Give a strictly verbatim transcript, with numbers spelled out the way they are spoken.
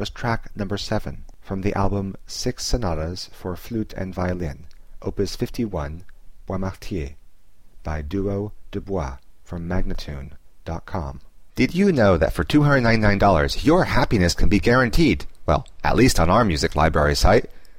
was track number seven from the album Six Sonatas for Flute and Violin, Opus fifty-one, Bois Martier, by Duo de Bois from Magnatune dot com. Did you know that for two hundred ninety-nine dollars your happiness can be guaranteed? Well, at least on our music library site.